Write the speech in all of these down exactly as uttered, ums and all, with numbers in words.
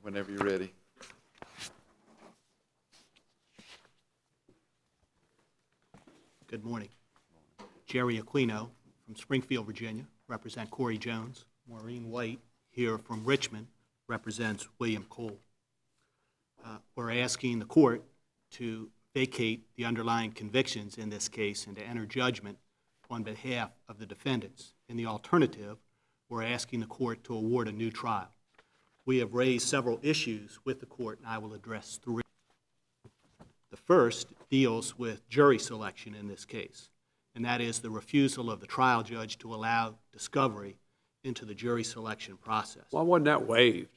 Whenever you're ready. Good morning. Jerry Aquino from Springfield, Virginia, represent Corey Jones. Maureen White here from Richmond represents William Cole. Uh, we're asking the court to vacate the underlying convictions in this case and to enter judgment on behalf of the defendants. In the alternative, we're asking the court to award a new trial. We have raised several issues with the court, and I will address three. The first deals with jury selection in this case, and that is the refusal of the trial judge to allow discovery into the jury selection process. Why wasn't that waived?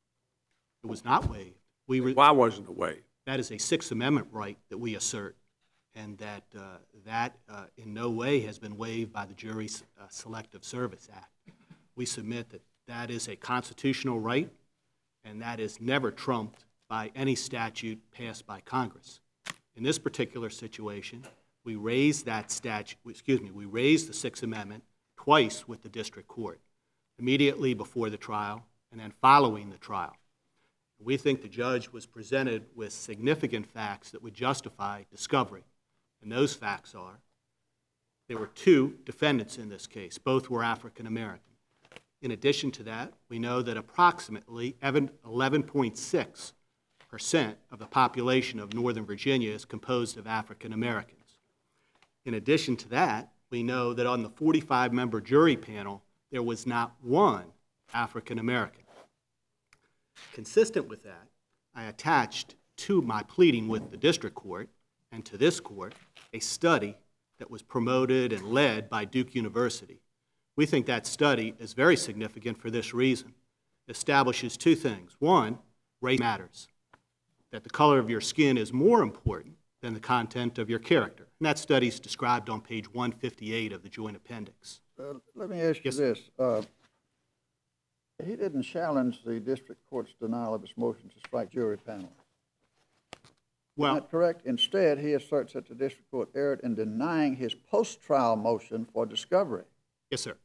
It was not waived. We re- Why wasn't it waived? That is a Sixth Amendment right that we assert, and that uh, that uh, in no way has been waived by the Jury uh, Selective Service Act. We submit that that is a constitutional right, and that is never trumped by any statute passed by Congress. In this particular situation, we raised that statute, excuse me, we raised the Sixth Amendment twice with the district court, immediately before the trial and then following the trial. We think the judge was presented with significant facts that would justify discovery, and those facts are there were two defendants in this case. Both were African American. In addition to that, we know that approximately eleven point six percent of the population of Northern Virginia is composed of African Americans. In addition to that, we know that on the forty-five member jury panel, there was not one African American. Consistent with that, I attached to my pleading with the district court and to this court a study that was promoted and led by Duke University. We think that study is very significant for this reason. It establishes two things. One, race matters, that the color of your skin is more important than the content of your character. And that study is described on page one fifty-eight of the Joint Appendix. Uh, let me ask you Yes. this. Uh, he didn't challenge the district court's denial of his motion to strike jury panel. Well, Is that correct? Instead, he asserts that the district court erred in denying his post-trial motion for discovery. yes, sir.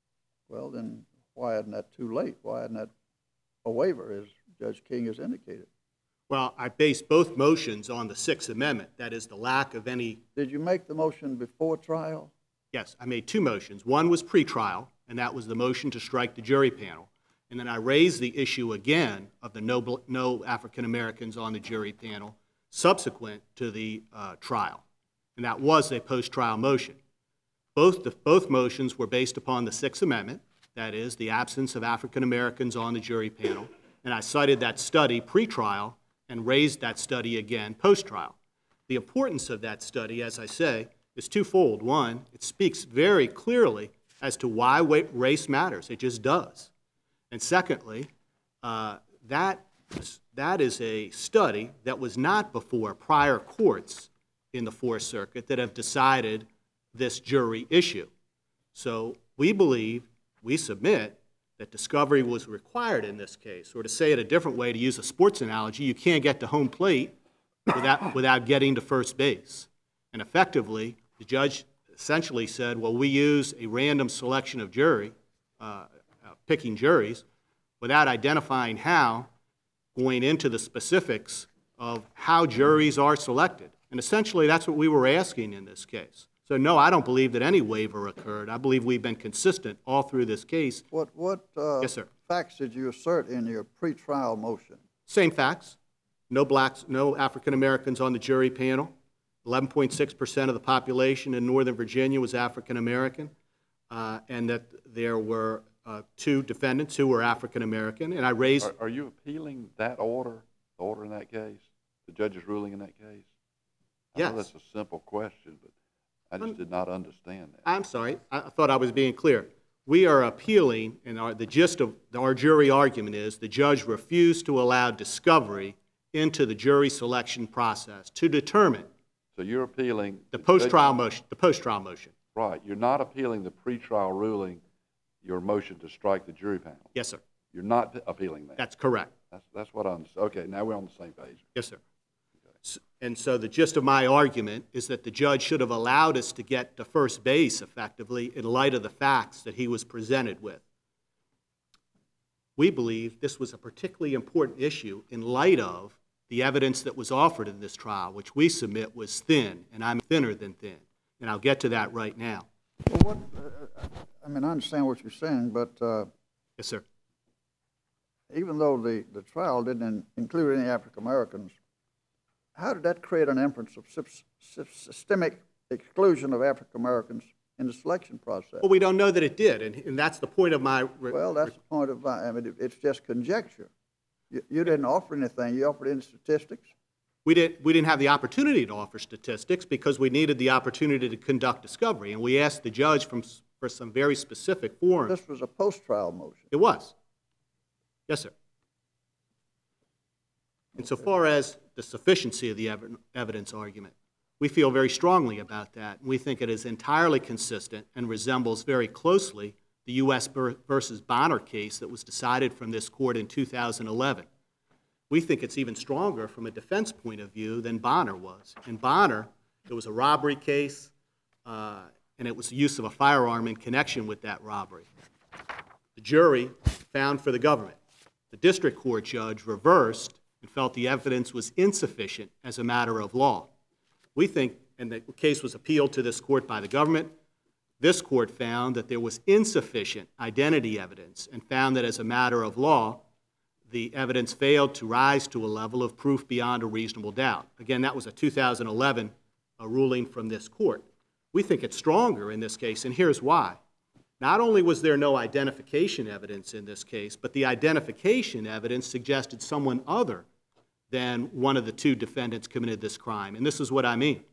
Well, then why isn't that too late? Why isn't that a waiver, as Judge King has indicated? Well, I based both motions on the Sixth Amendment. That is the lack of any. Did you make the motion before trial? Yes, I made two motions. One was pretrial, and that was the motion to strike the jury panel. And then I raised the issue again of the no, bl- no African Americans on the jury panel subsequent to the uh, trial. And that was a post-trial motion. Both, the, both motions were based upon the Sixth Amendment, that is, the absence of African Americans on the jury panel. And I cited that study pretrial and raised that study again post-trial. The importance of that study, as I say, is twofold. One, it speaks very clearly as to why wa- race matters. It just does. And secondly, uh, that, that is a study that was not before prior courts in the Fourth Circuit that have decided this jury issue. So we believe, we submit, that discovery was required in this case. Or to say it a different way, to use a sports analogy, you can't get to home plate without, without getting to first base. And effectively, the judge essentially said, well, we use a random selection of jury, uh, uh, picking juries, without identifying how, going into the specifics of how juries are selected. And essentially, that's what we were asking in this case. So no, I don't believe that any waiver occurred. I believe we've been consistent all through this case. What, what uh, Yes, sir. facts did you assert in your pretrial motion? Same facts. No blacks, no African Americans on the jury panel. eleven point six percent of the population in Northern Virginia was African American, uh, and that there were uh, two defendants who were African American. And I raised. Are, are you appealing that order, the order in that case, the judge's ruling in that case? I Yes. know that's a simple question, but I just did not understand that. I'm sorry. I I thought I was being clear. We are appealing, and our, the gist of our jury argument is the judge refused to allow discovery into the jury selection process to determine So you're appealing the judge- post-trial motion. The post-trial motion. Right. You're not appealing the pretrial ruling, your motion to strike the jury panel. Yes, sir. You're not appealing that. That's correct. That's that's what I'm. Okay, now we're on the same page. Yes, sir. S- And so the gist of my argument is that the judge should have allowed us to get to first base effectively in light of the facts that he was presented with. we believe this was a particularly important issue in light of the evidence that was offered in this trial, which we submit was thin, and I'm thinner than thin. And I'll get to that right now. Well, what, uh, I mean, I understand what you're saying, but uh, Yes, sir. even though the, the trial didn't in- include any African Americans, how did that create an inference of sys- sys- systemic exclusion of African Americans in the selection process? Well, we don't know that it did, and, and that's the point of my... re- Well, that's the point of, my- I mean, it- it's just conjecture. You, you didn't offer anything. You offered any statistics? We didn't, we didn't have the opportunity to offer statistics because we needed the opportunity to conduct discovery, and we asked the judge from, s- for some very specific forms. This was a post-trial motion. It was. Yes, sir. Insofar as the sufficiency of the ev- evidence argument, we feel very strongly about that. We think it is entirely consistent and resembles very closely the U S ver- versus Bonner case that was decided from this court in two thousand eleven. We think it's even stronger from a defense point of view than Bonner was. In Bonner, it was a robbery case, uh, and it was the use of a firearm in connection with that robbery. The jury found for the government. The district court judge reversed and felt the evidence was insufficient as a matter of law. We think, and the case was appealed to this court by the government, this court found that there was insufficient identity evidence and found that as a matter of law, the evidence failed to rise to a level of proof beyond a reasonable doubt. Again, that was a two thousand eleven uh, ruling from this court. We think it's stronger in this case, and here's why. Not only was there no identification evidence in this case, but the identification evidence suggested someone other than one of the two defendants committed this crime, and this is what I mean.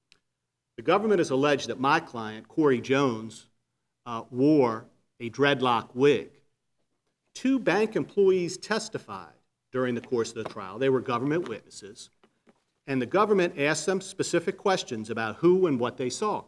The government has alleged that my client, Corey Jones, uh, wore a dreadlock wig. Two bank employees testified during the course of the trial. They were government witnesses, and the government asked them specific questions about who and what they saw.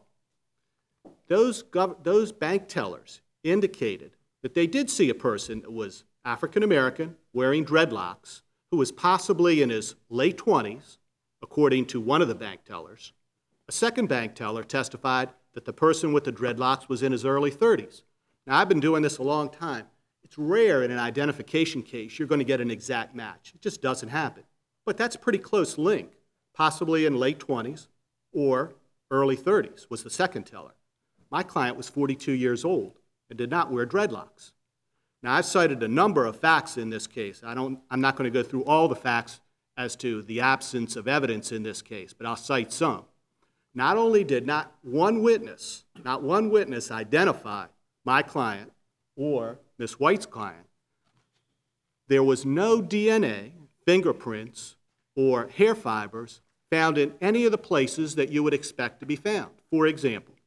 Those, gov- those bank tellers indicated that they did see a person that was African American, wearing dreadlocks, who was possibly in his late twenties, according to one of the bank tellers. A second bank teller testified that the person with the dreadlocks was in his early thirties. Now, I've been doing this a long time. It's rare in an identification case you're going to get an exact match. It just doesn't happen. But that's a pretty close link, possibly in late twenties or early thirties, was the second teller. My client was forty-two years old and did not wear dreadlocks. Now, I've cited a number of facts in this case. I don't, I'm not going to go through all the facts as to the absence of evidence in this case, but I'll cite some. Not only did not one witness, not one witness identify my client or Miz White's client, there was no D N A, fingerprints, or hair fibers found in any of the places that you would expect to be found. For example,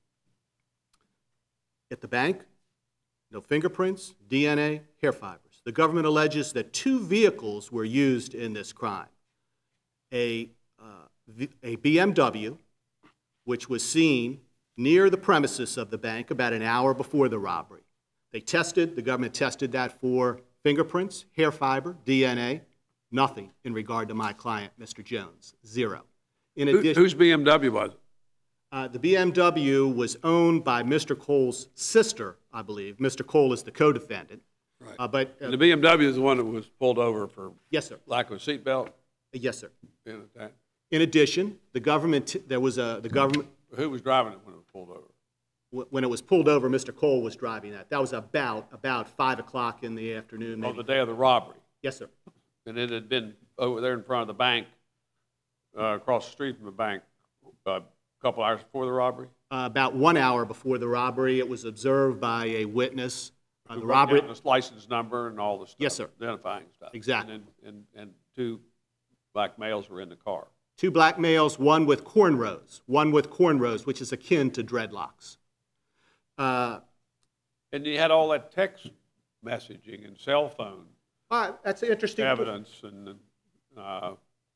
at the bank, no fingerprints, D N A, hair fibers. The government alleges that two vehicles were used in this crime. A, uh, v- a B M W, which was seen near the premises of the bank about an hour before the robbery. They tested, the government tested that for fingerprints, hair fiber, D N A, nothing in regard to my client, Mister Jones, zero. In Who- addition, Whose B M W was it? uh, the B M W was owned by Mister Cole's sister, I believe. Mister Cole is the co-defendant. Right. Uh, but, uh, And the B M W is the one that was pulled over for yes, sir. lack of a seatbelt? Yes, sir. And that- In addition, the government, there was a, the government, Who was driving it when it was pulled over? wh- when it was pulled over, Mister Cole was driving that. That was about, about five o'clock in the afternoon, On the maybe. day of the robbery. Yes, sir. And it had been over there in front of the bank, uh, across the street from the bank, uh, a couple hours before the robbery? Uh, about one hour before the robbery, it was observed by a witness. Uh, Who the wrote robbery, down this license number and all the stuff. Yes, sir. Identifying stuff. Exactly. And, then- and, and two black males were in the car. two black males, one with cornrows, one with cornrows, which is akin to dreadlocks. Uh, And you had all that text messaging and cell phone all right, that's an interesting. evidence and, uh,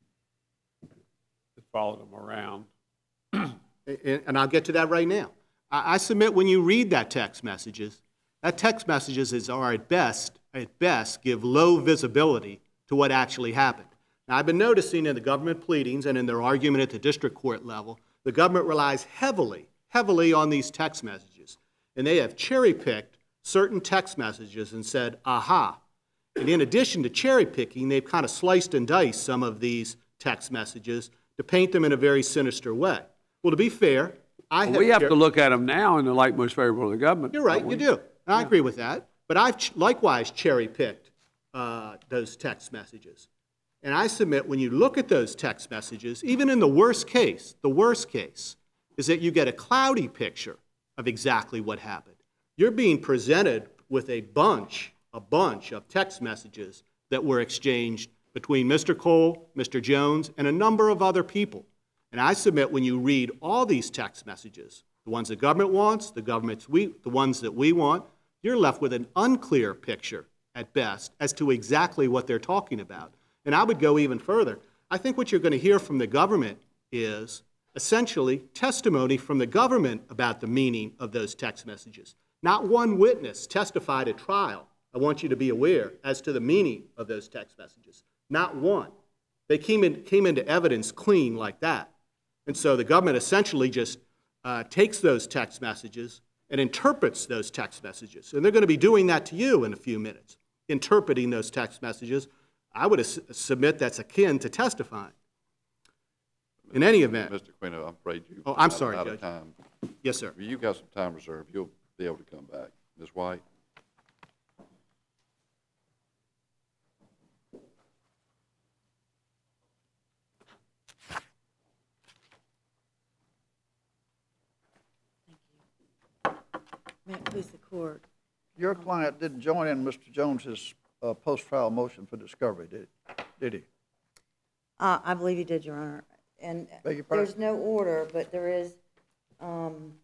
it followed them around. And and I'll get to that right now. I I submit when you read that text messages, that text messages is, are at best, at best, give low visibility to what actually happened. Now, I've been noticing in the government pleadings and in their argument at the district court level, the government relies heavily, heavily on these text messages. And they have cherry-picked certain text messages and said, aha, And in addition to cherry picking, they've kind of sliced and diced some of these text messages to paint them in a very sinister way. Well, to be fair, I have... We have cher- to look at them now in the light most favorable to the government. You're right, don't you we? do. And I agree with that. But I've ch- likewise cherry-picked uh, those text messages. And I submit when you look at those text messages, even in the worst case, the worst case is that you get a cloudy picture of exactly what happened. You're being presented with a bunch, a bunch of text messages that were exchanged between Mister Cole, Mister Jones, and a number of other people. And I submit when you read all these text messages, the ones the government wants, the government's we, the ones that we want, you're left with an unclear picture at best as to exactly what they're talking about. And I would go even further. I think what you're going to hear from the government is essentially testimony from the government about the meaning of those text messages. Not one witness testified at trial, I want you to be aware, as to the meaning of those text messages. Not one. They came, in, came into evidence clean like that. And so the government essentially just uh, takes those text messages and interprets those text messages. And they're going to be doing that to you in a few minutes, interpreting those text messages. I would as- submit that's akin to testifying. In any event. Mister Quino, I'm afraid you. Oh, I'm out- sorry, out of Judge. time. Yes, sir. You've got some time reserved. You'll be able to come back. Miz White? May it please the court. Your client didn't join in Mister Jones's uh, post-trial motion for discovery, did did he? Uh, I believe you did, Your Honor. And Beg your there's pardon? no order, but there is, um,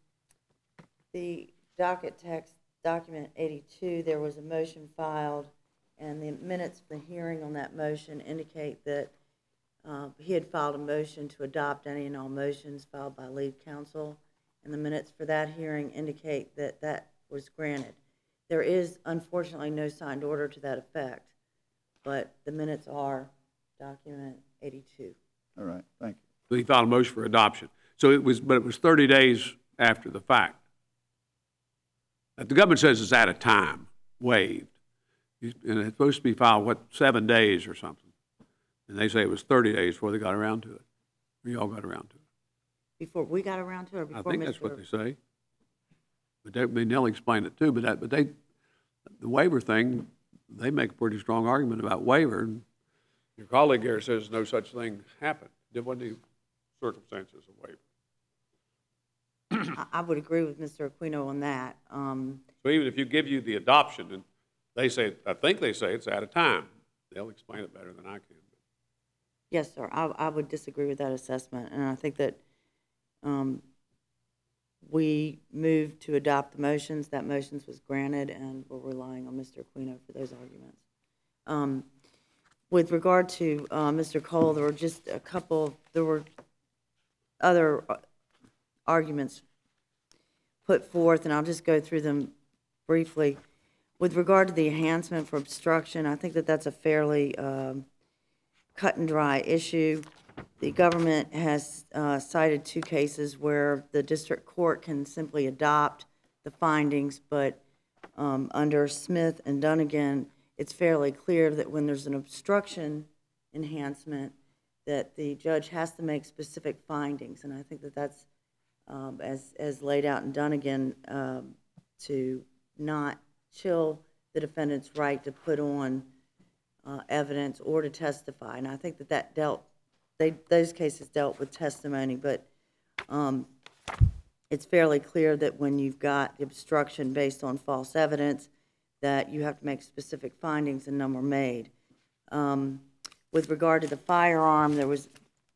the docket text, document eighty-two, there was a motion filed, and the minutes from the hearing on that motion indicate that uh, he had filed a motion to adopt any and all motions filed by lead counsel, and the minutes for that hearing indicate that that was granted. There is unfortunately no signed order to that effect, but the minutes are document eighty-two. All right, thank you. So he filed a motion for adoption. So it was, but it was thirty days after the fact. Uh, The government says it's out of time, waived. You- And it's supposed to be filed, what, seven days or something? And they say it was thirty days before they got around to it. Or you all got around to it. Before we got around to it, or I before think that's what Mister they say. But they, I mean, they'll explain it too, but that, but they, the waiver thing, they make a pretty strong argument about waiver. And your colleague here says no such thing happened. There wasn't any circumstances of waiver. I, I would agree with Mister Aquino on that. Um, So even if you give you the adoption, and they say, I think they say it's out of time, they'll explain it better than I can. Yes, sir. I, I would disagree with that assessment, and I think that um, we moved to adopt the motions. That motions was granted, and we're relying on Mister Aquino for those arguments. Um, with regard to uh, Mister Cole, there were just a couple, there were other uh, arguments put forth, and I'll just go through them briefly. With regard to the enhancement for obstruction, I think that that's a fairly um, cut and dry issue. The government has uh, cited two cases where the district court can simply adopt the findings, but um, under Smith and Dunnigan, it's fairly clear that when there's an obstruction enhancement, that the judge has to make specific findings, and I think that that's, um, as, as laid out in Dunnigan, um, to not chill the defendant's right to put on uh, evidence or to testify. And I think that that dealt, they, those cases dealt with testimony, but um, it's fairly clear that when you've got the obstruction based on false evidence, that you have to make specific findings, and none were made. Um, with regard to the firearm, there was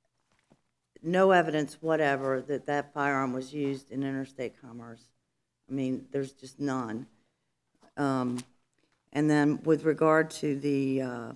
no evidence whatever that that firearm was used in interstate commerce. I mean, there's just none. Um, and then with regard to the uh,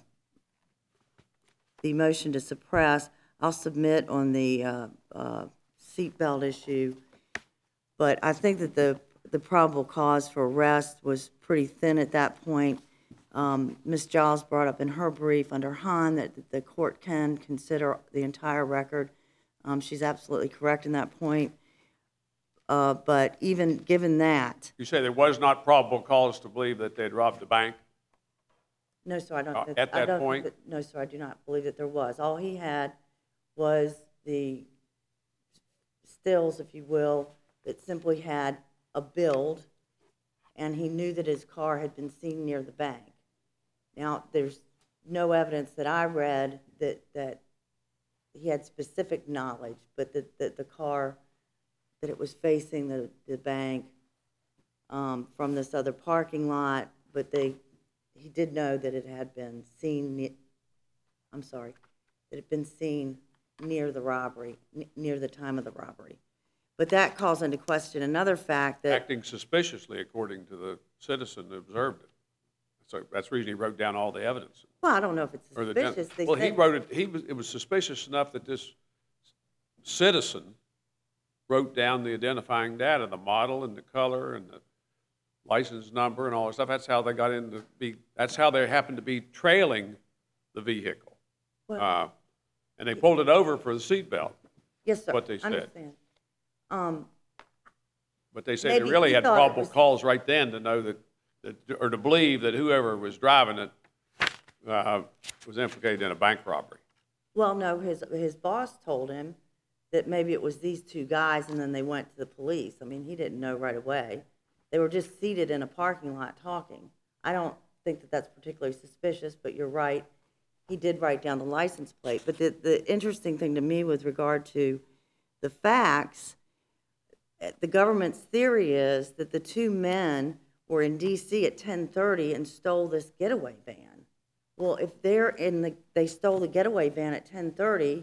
the motion to suppress, I'll submit on the uh, uh, seatbelt issue, but I think that the the probable cause for arrest was pretty thin at that point. Um, Miz Giles brought up in her brief under Hahn that the court can consider the entire record. Um, she's absolutely correct in that point. Uh, but even given that, You say there was not probable cause to believe that they'd robbed the bank? No, sir, I don't. Uh, think- at I that don't think point? that- No, sir, I do not believe that there was. All he had was the stills, if you will, that simply had a build, and he knew that his car had been seen near the bank. Now, there's no evidence that I read that, that he had specific knowledge, but that, that the car, that it was facing the, the bank um, from this other parking lot, but they, he did know that it had been seen, ne- I'm sorry, that it had been seen near the robbery, n- near the time of the robbery. But that calls into question another fact that, Acting suspiciously, according to the citizen who observed it. So that's the reason he wrote down all the evidence. well, I don't know if it's Or the gen- suspicious. They Well, he said- wrote it, he was, it was suspicious enough that this citizen wrote down the identifying data, the model and the color and the license number and all that stuff. That's how they got into be, that's how they happened to be trailing the vehicle. Well- Uh, And they pulled it over for the seatbelt, Yes, sir. what they said. Understand. Um, but they said Maybe they really he had thought it probable was- cause right then to know that, that, or to believe that whoever was driving it uh, was implicated in a bank robbery. Well, no, his, his boss told him that maybe it was these two guys, and then they went to the police. I mean, he didn't know right away. They were just seated in a parking lot talking. I don't think that that's particularly suspicious, but you're right. He did write down the license plate. But the, the interesting thing to me with regard to the facts, eh, the government's theory is that the two men were in D C at ten thirty and stole this getaway van. Well, if they're in the, they stole the getaway van at ten thirty,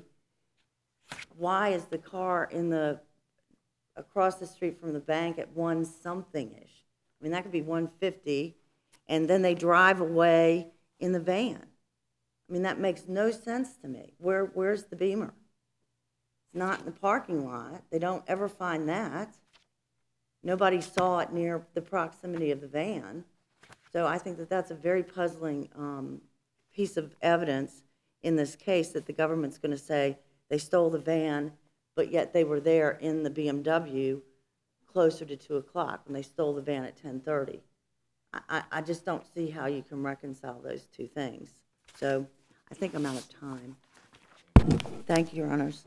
why is the car in the, across the street from the bank at one something-ish? I mean, that could be one fifty, and then they drive away in the van. I mean, that makes no sense to me. Where, where's the Beamer? It's not in the parking lot. They don't ever find that. Nobody saw it near the proximity of the van. So I think that that's a very puzzling um, piece of evidence in this case, that the government's going to say they stole the van, but yet they were there in the B M W closer to two o'clock when they stole the van at ten thirty. I, I, I just don't see how you can reconcile those two things. So I think I'm out of time. Thank you, Your Honors.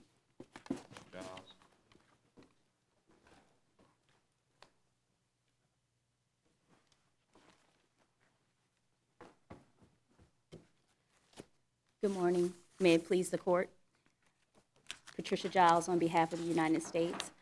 Good morning. May it please the court. Patricia Giles on behalf of the United States.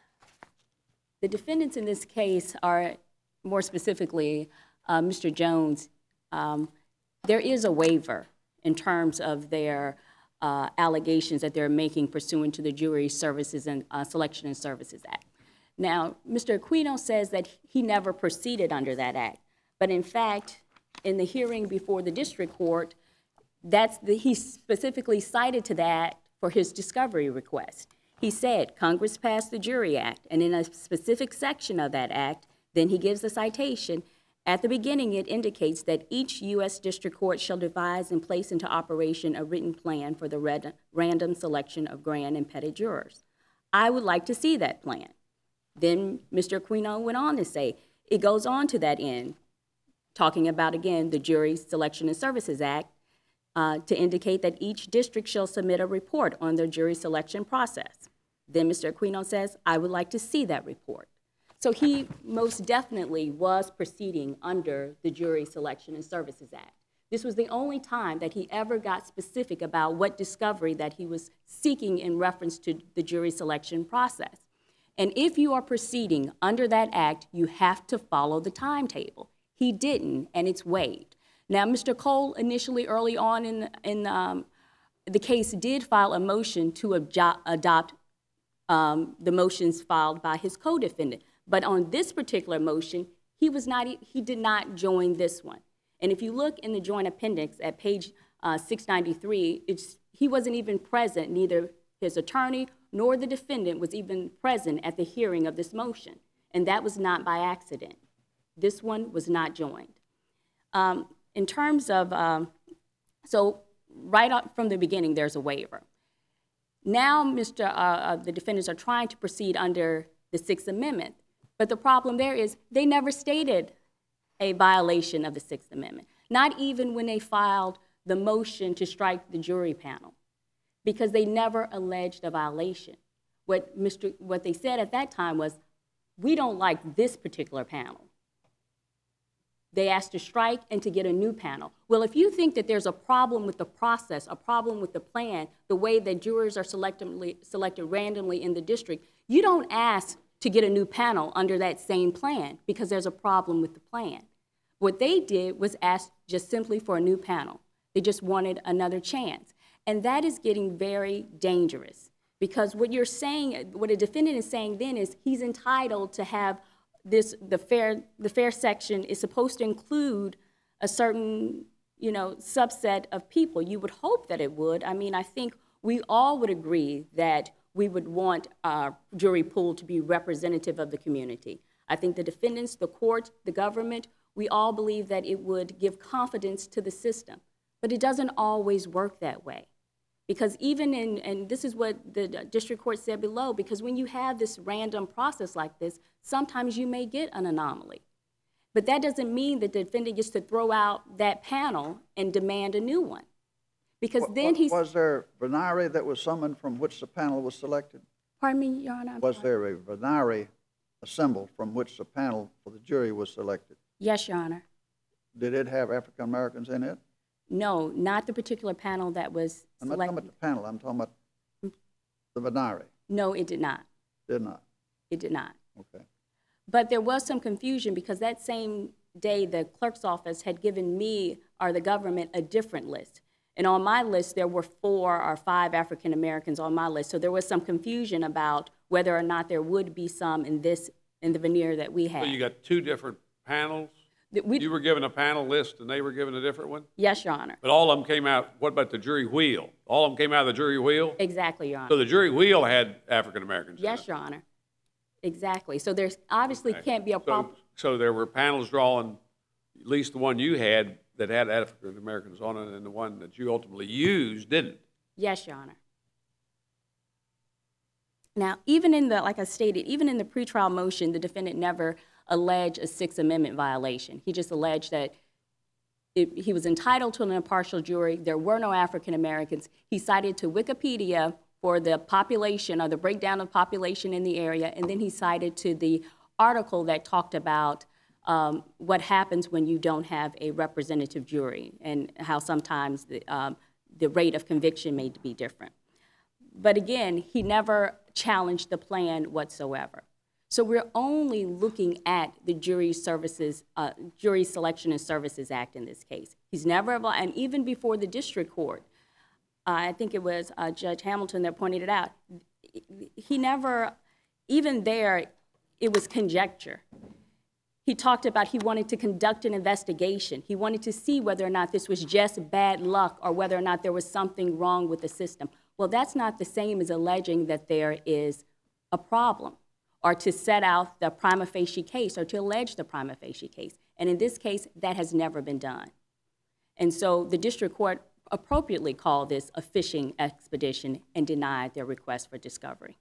The defendants in this case are, more specifically, uh, Mister Jones. Um, there is a waiver in terms of their uh, allegations that they're making pursuant to the Jury Services and uh, Selection and Services Act. Now, Mister Aquino says that he never proceeded under that act, but in fact, in the hearing before the district court, that's the, he specifically cited to that for his discovery request. He said Congress passed the Jury Act, and in a specific section of that act, then he gives a citation. At the beginning, it indicates that each U S district court shall devise and place into operation a written plan for the red, random selection of grand and petty jurors. I would like to see that plan. Then Mister Aquino went on to say, it goes on to that end, talking about, again, the Jury Selection and Services Act, Uh, to indicate that each district shall submit a report on their jury selection process. Then Mister Aquino says, I would like to see that report. So he most definitely was proceeding under the Jury Selection and Services Act. This was the only time that he ever got specific about what discovery that he was seeking in reference to the jury selection process. And if you are proceeding under that act, you have to follow the timetable. He didn't, and it's waived. Now, Mister Cole initially, early on in, in um, the case, did file a motion to abjo- adopt um, the motions filed by his co-defendant. But on this particular motion, he was not, he did not join this one. And if you look in the joint appendix at page uh, six ninety-three, it's, he wasn't even present, neither his attorney nor the defendant was even present at the hearing of this motion. And that was not by accident. This one was not joined. Um, In terms of, um, so right up from the beginning, there's a waiver. Now, Mister Uh, uh, the defendants are trying to proceed under the Sixth Amendment, but the problem there is they never stated a violation of the Sixth Amendment. not even when they filed the motion to strike the jury panel, because they never alleged a violation. What Mister what they said at that time was, we don't like this particular panel. They asked to strike and to get a new panel. Well, if you think that there's a problem with the process, a problem with the plan, the way that jurors are selectively, selected randomly in the district, you don't ask to get a new panel under that same plan because there's a problem with the plan. What they did was ask just simply for a new panel. They just wanted another chance. And that is getting very dangerous, because what you're saying, what a defendant is saying then is he's entitled to have this, the fair, the fair section is supposed to include a certain, you know, subset of people. You would hope that it would. I mean, I think we all would agree that we would want our jury pool to be representative of the community. I think the defendants, the court, the government, we all believe that it would give confidence to the system. But it doesn't always work that way. Because even in, and this is what the district court said below, because when you have this random process like this, sometimes you may get an anomaly. But that doesn't mean that the defendant gets to throw out that panel and demand a new one. Because Wa- then wa- he's, Was there venire that was summoned from which the panel was selected? pardon me, Your Honor. I'm Was sorry. there a venire assembled from which the panel for the jury was selected? Yes, Your Honor. Did it have African Americans in it? No, not the particular panel that was I'm not talking selected. about the panel, I'm talking about the venire. No, it did not. Did not? It did not. Okay. But there was some confusion because that same day the clerk's office had given me or the government a different list. And on my list, there were four or five African Americans on my list. So there was some confusion about whether or not there would be some in this, in the veneer that we had. So you got two different panels? That we- You were given a panel list and they were given a different one? Yes, Your Honor. But all of them came out, what about the jury wheel? All of them came out of the jury wheel? Exactly, Your So Honor. the jury wheel had African Americans in it? Yes, Your Honor. Exactly. So there's obviously Okay. can't be a So- problem. So there were panels drawing, at least the one you had that had African Americans on it, and the one that you ultimately used didn't. Yes, Your Honor. Now, even in the, like I stated, even in the pretrial motion, the defendant never alleged a Sixth Amendment violation. He just alleged that it, he was entitled to an impartial jury. There were no African Americans. He cited to Wikipedia for the population or the breakdown of population in the area, and then he cited to the article that talked about um, what happens when you don't have a representative jury and how sometimes the, um, the rate of conviction may be different. But again, he never challenged the plan whatsoever. So we're only looking at the Jury Services, uh, Jury Selection and Services Act in this case. He's never, and even before the district court, uh, I think it was uh, Judge Hamilton that pointed it out, he never, even there, it was conjecture. He talked about he wanted to conduct an investigation. He wanted to see whether or not this was just bad luck or whether or not there was something wrong with the system. Well, that's not the same as alleging that there is a problem or to set out the prima facie case or to allege the prima facie case. And in this case, that has never been done. And so the district court appropriately called this a fishing expedition and denied their request for discovery.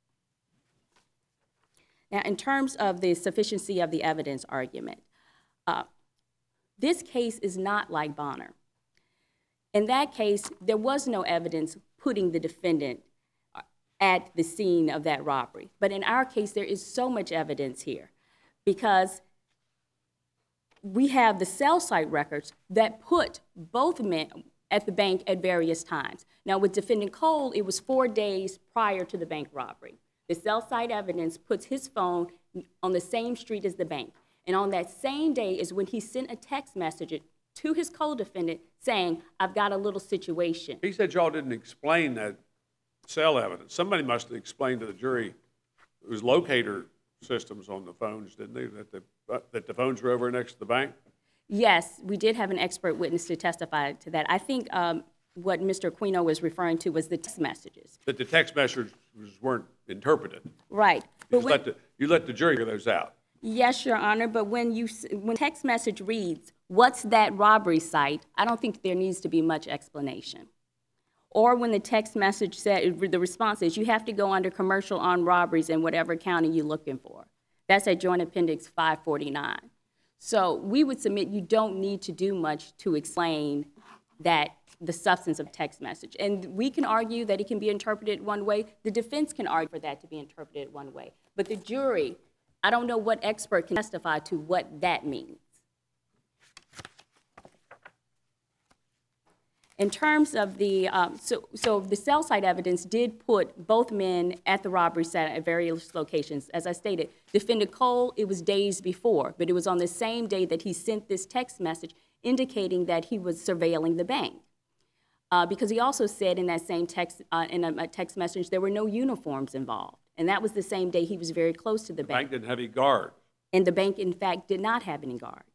Now, in terms of the sufficiency of the evidence argument, uh, this case is not like Bonner. In that case, there was no evidence putting the defendant at the scene of that robbery. But in our case, there is so much evidence here because we have the cell site records that put both men at the bank at various times. Now, with Defendant Cole, it was four days prior to the bank robbery. The cell site evidence puts his phone on the same street as the bank. And on that same day is when he sent a text message to his co-defendant saying, I've got a little situation. He said y'all didn't explain that cell evidence. Somebody must have explained to the jury it was locator systems on the phones, didn't they, that the, uh, that the phones were over next to the bank? Yes, we did have an expert witness to testify to that. I think um, what Mister Aquino was referring to was the text messages. That the text messages weren't interpreted. Right. You, But just when, let the, you let the jury figure those out. yes, Your Honor, but when you s- when text message reads, what's that robbery site, I don't think there needs to be much explanation. Or when the text message said, the response is, you have to go under commercial armed robberies in whatever county you're looking for. That's at Joint Appendix five forty-nine. So we would submit you don't need to do much to explain that the substance of text message. And we can argue that it can be interpreted one way. The defense can argue for that to be interpreted one way. But the jury, I don't know what expert can testify to what that means. In terms of the, um, so, so the cell site evidence did put both men at the robbery site at various locations. As I stated, Defendant Cole, it was days before, but it was on the same day that he sent this text message indicating that he was surveilling the bank. Uh, because he also said in that same text, uh, in a, a text message, there were no uniforms involved. And that was the same day he was very close to the, The bank. bank didn't have any guards. And the bank, in fact, did not have any guards.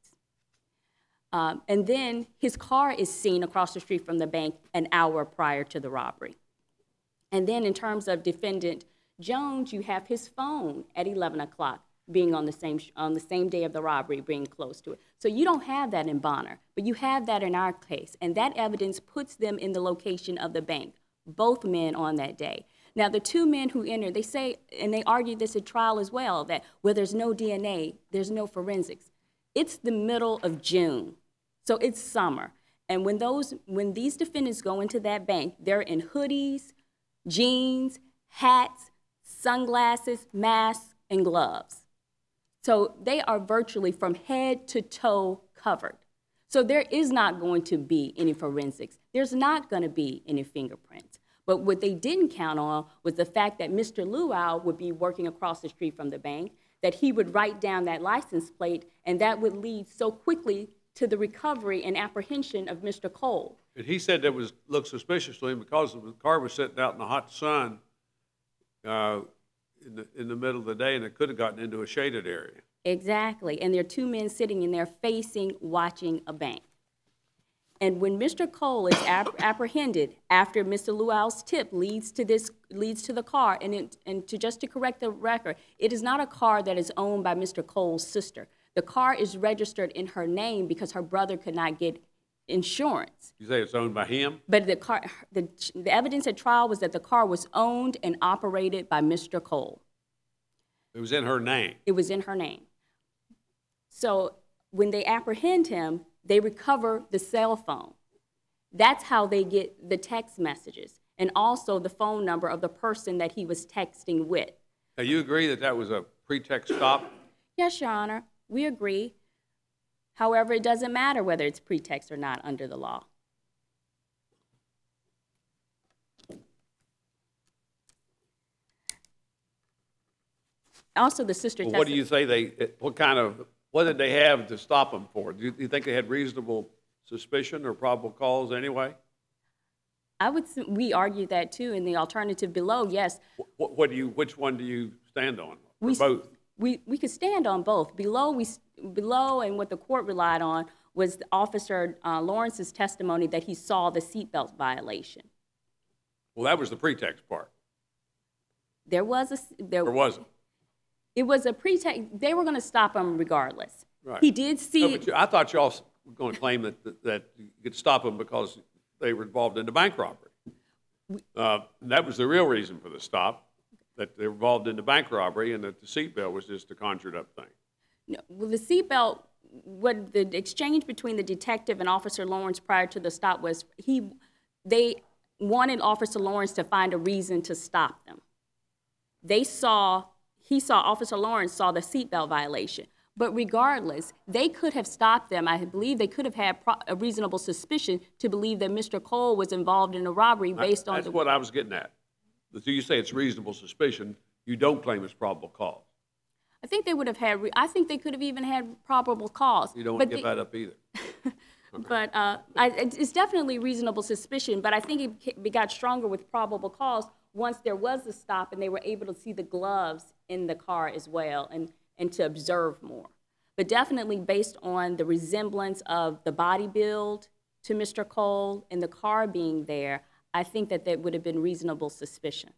Um, and then his car is seen across the street from the bank an hour prior to the robbery. And then in terms of Defendant Jones, you have his phone at eleven o'clock being on the same on the same day of the robbery, being close to it. So you don't have that in Bonner, but you have that in our case. And that evidence puts them in the location of the bank, both men on that day. Now, the two men who entered, they say, and they argue this at trial as well, that where there's no D N A, there's no forensics. It's the middle of June, so it's summer. And when those, when these defendants go into that bank, they're in hoodies, jeans, hats, sunglasses, masks, and gloves. So they are virtually from head to toe covered. So there is not going to be any forensics. There's not going to be any fingerprints. But what they didn't count on was the fact that Mister Luau would be working across the street from the bank, that he would write down that license plate, and that would lead so quickly to the recovery and apprehension of Mister Cole. And he said that was looked suspicious to him because the car was sitting out in the hot sun uh, in the in the middle of the day, and it could have gotten into a shaded area. Exactly, and there are two men sitting in there facing, watching a bank. And when Mister Cole is ap- apprehended after Mister Luau's tip leads to this leads to the car, and it, and to just to correct the record, it is not a car that is owned by Mister Cole's sister. The car is registered in her name because her brother could not get insurance. You say it's owned by him? But the car, the, the evidence at trial was that the car was owned and operated by Mister Cole. It was in her name. It was in her name. So when they apprehend him, they recover the cell phone. That's how they get the text messages, and also the phone number of the person that he was texting with. Now, you agree that that was a pretext stop? Yes, Your Honor, we agree. However, it doesn't matter whether it's pretext or not under the law. Also, the sister Well, what do you say they, what kind of, what did they have to stop them for? Do you, do you think they had reasonable suspicion or probable cause anyway? I would, s- we argue that too in the alternative below, yes. What, what do you, which one do you stand on? Or We, s- both? We, we could stand on both. Below, we, s- below and what the court relied on was the Officer uh, Lawrence's testimony that he saw the seatbelt violation. Well, that was the pretext part, There was a, s- there, or wasn't? it was a pretext, they were gonna stop him regardless. Right. He did No, see, but you- I thought y'all were going to claim that, that- that you could stop them because they were involved in the bank robbery. Uh, That was the real reason for the stop, that they were involved in the bank robbery, and that the seatbelt was just a conjured-up thing. no, well, the seatbelt, what the exchange between the detective and Officer Lawrence prior to the stop was, he, they wanted Officer Lawrence to find a reason to stop them. They saw, he saw, Officer Lawrence saw the seatbelt violation. But regardless, they could have stopped them. I believe they could have had pro- a reasonable suspicion to believe that Mister Cole was involved in a robbery based on That's the... what I was getting at. So you say it's reasonable suspicion, you don't claim it's probable cause. I think they would have had, re- I think they could have even had probable cause. You don't want But to give the- that up either. But uh, I, it's it's definitely reasonable suspicion, but I think it ca- it got stronger with probable cause once there was a stop and they were able to see the gloves in the car as well and, and to observe more. But definitely based on the resemblance of the body build to Mister Cole and the car being there, I think that that would have been reasonable suspicion.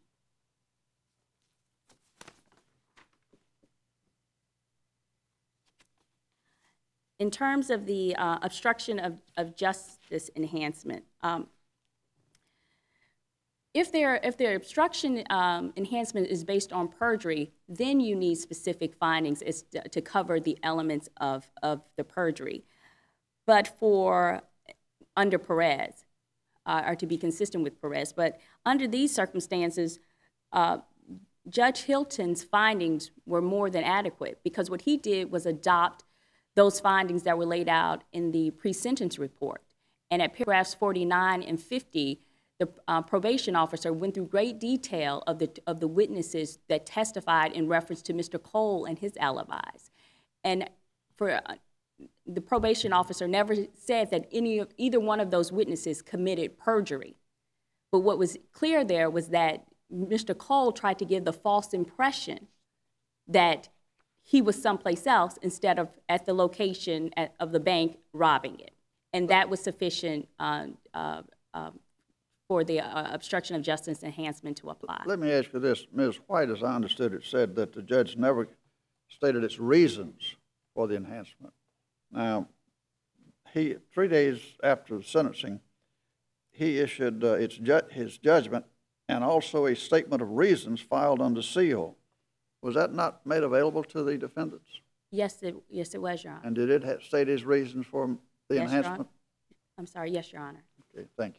In terms of the uh, obstruction of, of justice enhancement, um, If their, if their obstruction um, enhancement is based on perjury, then you need specific findings as to, to cover the elements of, of the perjury. But for, under Perez, uh, or to be consistent with Perez, but under these circumstances, uh, Judge Hilton's findings were more than adequate, because what he did was adopt those findings that were laid out in the pre-sentence report. And at paragraphs forty-nine and fifty, the uh, probation officer went through great detail of the, of the witnesses that testified in reference to Mister Cole and his alibis. And for uh, the probation officer never said that any of, either one of those witnesses committed perjury. But what was clear there was that Mister Cole tried to give the false impression that he was someplace else instead of at the location at, of the bank robbing it. And that was sufficient uh, uh, uh, for the uh, obstruction of justice enhancement to apply. Let me ask you this. Miz White, as I understood it, said that the judge never stated its reasons for the enhancement. Now, he, three days after the sentencing, he issued uh, its ju his judgment and also a statement of reasons filed under seal. Was that not made available to the defendants? Yes, it, yes, it was, Your Honor. And did it ha state his reasons for the Yes, Your enhancement? Honor. I'm sorry, yes, Your Honor. Okay, thank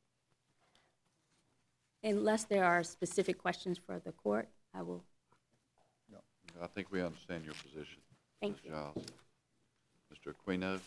you. Unless there are specific questions for the court, I will, I think we understand your position. thank Miz you. Giles. Mister Aquino?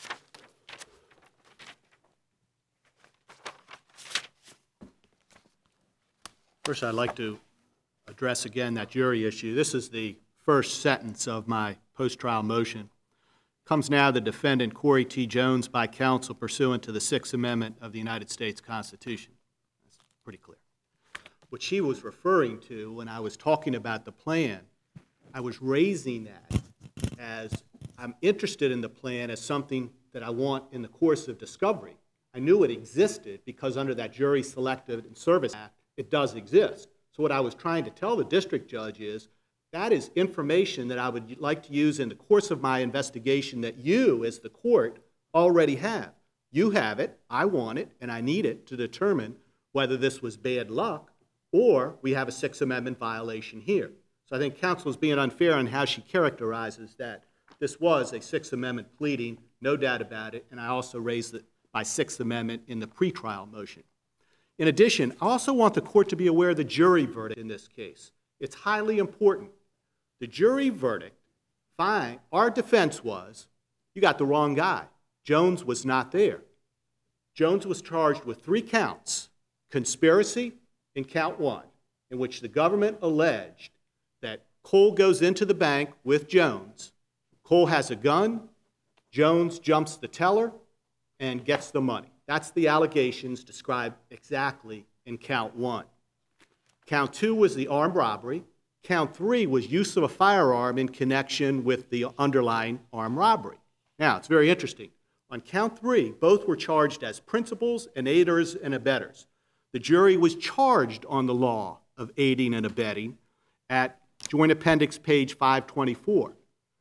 First, I'd like to address again that jury issue. This is the first sentence of my post-trial motion. Comes now the defendant, Corey T. Jones, by counsel pursuant to the Sixth Amendment of the United States Constitution. That's pretty clear. What she was referring to when I was talking about the plan, I was raising that as I'm interested in the plan as something that I want in the course of discovery. I knew it existed because under that Jury Selective and Service Act, it does exist. So what I was trying to tell the district judge is that is information that I would like to use in the course of my investigation that you, as the court, already have. You have it, I want it, and I need it to determine whether this was bad luck or we have a Sixth Amendment violation here. So I think counsel is being unfair on how she characterizes that. This was a Sixth Amendment pleading, no doubt about it, and I also raised it by Sixth Amendment in the pretrial motion. In addition, I also want the court to be aware of the jury verdict in this case. It's highly important. The jury verdict, fine, our defense was, you got the wrong guy. Jones was not there. Jones was charged with three counts, conspiracy in count one, in which the government alleged that Cole goes into the bank with Jones. Cole has a gun, Jones jumps the teller and gets the money. That's the allegations described exactly in count one. Count two was the armed robbery. Count three was use of a firearm in connection with the underlying armed robbery. Now, it's very interesting. On count three, both were charged as principals and aiders and abettors. The jury was charged on the law of aiding and abetting at Joint Appendix page five twenty-four.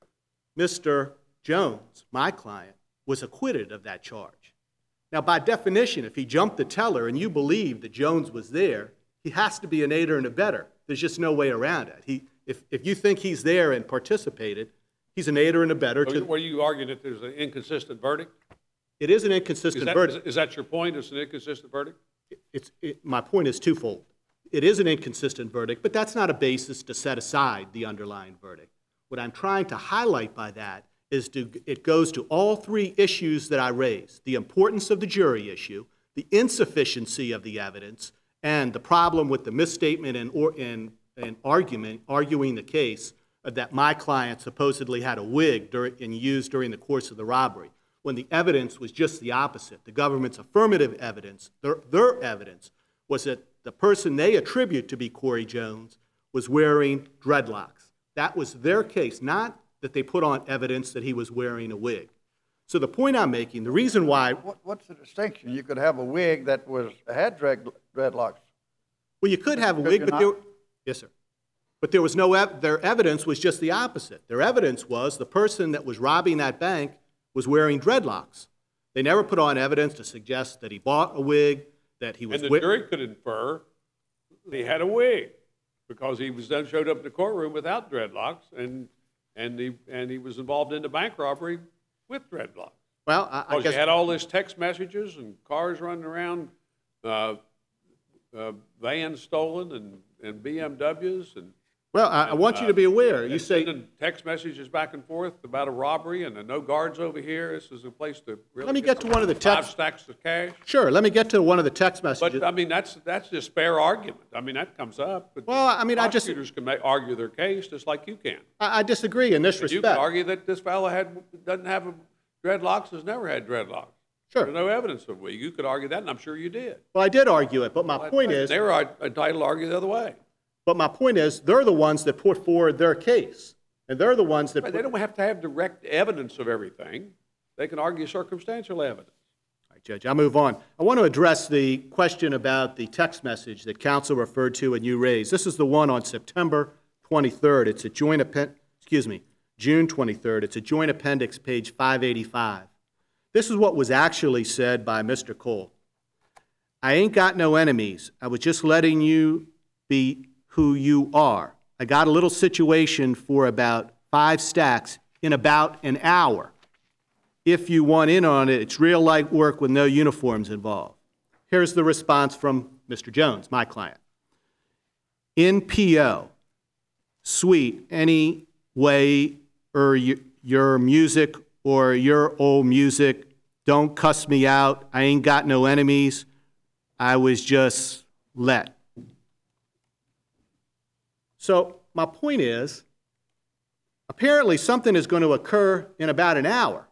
Mister Jones, my client, was acquitted of that charge. Now, by definition, if he jumped the teller and you believe that Jones was there, he has to be an aider and abettor. There's just no way around it. He, if, if you think he's there and participated, he's an aider and abettor. So To, were you arguing that there's an inconsistent verdict? it is an Is inconsistent that, verdict. is that your point, it's an inconsistent verdict? It's, it, my point is twofold. It is an inconsistent verdict, but that's not a basis to set aside the underlying verdict. What I'm trying to highlight by that is to, it goes to all three issues that I raised: the importance of the jury issue, the insufficiency of the evidence, and the problem with the misstatement and, or, and, and argument, arguing the case that my client supposedly had a wig during, and used during the course of the robbery, when the evidence was just the opposite. The government's affirmative evidence, their, their evidence, was that the person they attribute to be Corey Jones was wearing dreadlocks. That was their case, not that they put on evidence that he was wearing a wig. So the point I'm making, the reason why... What, what's the distinction? You could have a wig that was, had dread, dreadlocks. Well, you could have a Could wig, you but not? there... Yes, sir. But there was no... Ev their evidence was just the opposite. Their evidence was the person that was robbing that bank was wearing dreadlocks. They never put on evidence to suggest that he bought a wig, that he was... And the wi- jury could infer And he had a wig because he was then showed up in the courtroom without dreadlocks, and and he and he was involved in the bank robbery with dreadlocks. Well, I, I Because guess. you had all this text messages and cars running around, uh, uh, vans stolen, and, and B M Ws, and Well, I, I want you to be aware, you and say, sending text messages back and forth about a robbery and no guards over here. This is a place to really Let me get to one of the five text- stacks of cash. sure, let me get to one of the text messages. But I mean, that's that's just fair argument. I mean, that comes up. But Well, I mean, I just- prosecutors can make, argue their case just like you can. I, I disagree in this And you respect. can argue that this fellow had doesn't have a, dreadlocks, has never had dreadlocks. Sure. There's no evidence of it. You could argue that, and I'm sure you did. Well, I did argue it, but my point is, They were entitled to argue the other way. but my point is, they're the ones that put forward their case. And they're the ones that But put. they don't have to have direct evidence of everything. They can argue circumstantial evidence. All right, Judge, I'll move on. I want to address the question about the text message that counsel referred to and you raised. This is the one on September twenty-third. It's a joint appen, excuse me, June twenty-third. It's a joint appendix, page five eighty-five. This is what was actually said by Mister Cole. I ain't got no enemies. I was just letting you be who you are. I got a little situation for about five stacks in about an hour. If you want in on it, it's real light work with no uniforms involved. Here's the response from Mister Jones, my client. In P O, sweet, any way or y- your music or your old music, don't cuss me out. I ain't got no enemies. I was just let. So my point is, apparently something is going to occur in about an hour.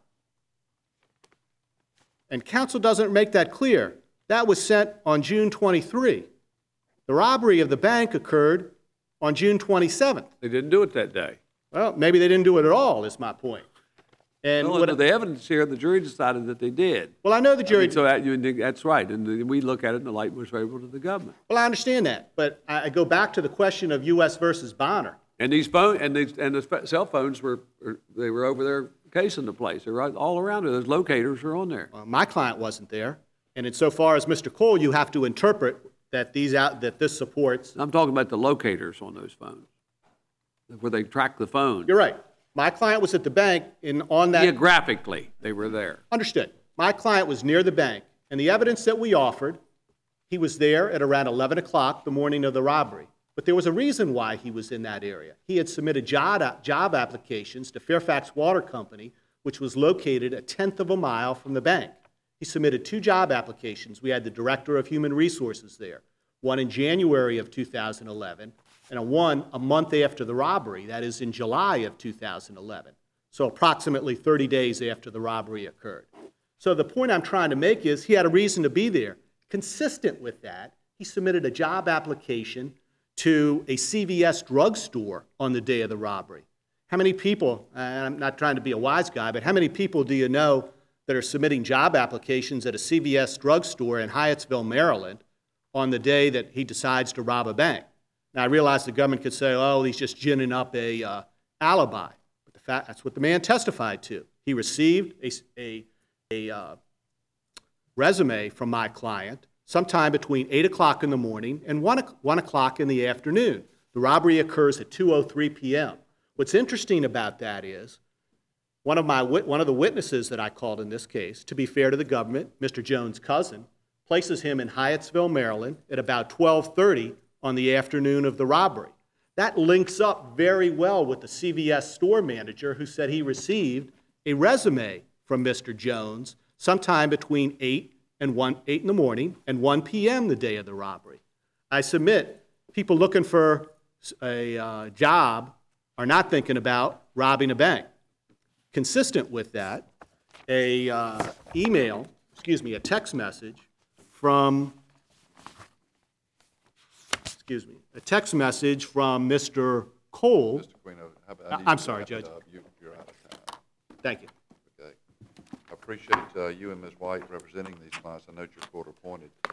And counsel doesn't make that clear. That was sent on June twenty-third. The robbery of the bank occurred on June twenty-seventh. They didn't do it that day. Well, maybe they didn't do it at all, is my point. And Well, what, under the evidence here, the jury decided that they did. well, I know the I jury, mean, So that, you, that's right, and we look at it in the light was favorable to the government. well, I understand that, but I, I go back to the question of U S versus Bonner. And these phone, and these, and the sp- cell phones were, were- they were over there casing the place. They were right all around it. Those locators were on there. Well, my client wasn't there, and insofar as Mister Cole, you have to interpret that these out, that this supports. I'm talking about the locators on those phones, where they track the phone. You're right. My client was at the bank in, on that. Geographically, they were there. Understood. My client was near the bank, and the evidence that we offered, he was there at around eleven o'clock the morning of the robbery. But there was a reason why he was in that area. He had submitted job, job applications to Fairfax Water Company, which was located a tenth of a mile from the bank. He submitted two job applications. We had the Director of Human Resources there, one in January of two thousand eleven, and a one a month after the robbery, that is in July of two thousand eleven, so approximately thirty days after the robbery occurred. So the point I'm trying to make is he had a reason to be there. Consistent with that, he submitted a job application to a C V S drugstore on the day of the robbery. How many people, and I'm not trying to be a wise guy, but how many people do you know that are submitting job applications at a C V S drugstore in Hyattsville, Maryland, on the day that he decides to rob a bank? Now, I realize the government could say, oh, he's just ginning up a uh, alibi. But the fact, that's what the man testified to. He received a, a, a uh, resume from my client sometime between eight o'clock in the morning and one o'clock in the afternoon. The robbery occurs at two oh three p.m. What's interesting about that is one of, my, one of the witnesses that I called in this case, to be fair to the government, Mister Jones' cousin, places him in Hyattsville, Maryland at about twelve thirty on the afternoon of the robbery. That links up very well with the C V S store manager who said he received a resume from Mister Jones sometime between eight and one, eight in the morning and one p.m. the day of the robbery. I submit people looking for a uh, job are not thinking about robbing a bank. Consistent with that, a uh, email, excuse me, a text message from, excuse me, a text message from Mister Cole. Mister Quino, how about? I need I'm you to sorry, wrap it Judge. up. You- You're out of time. Thank you. Okay. I appreciate uh, you and Miz White representing these clients. I know you're court appointed.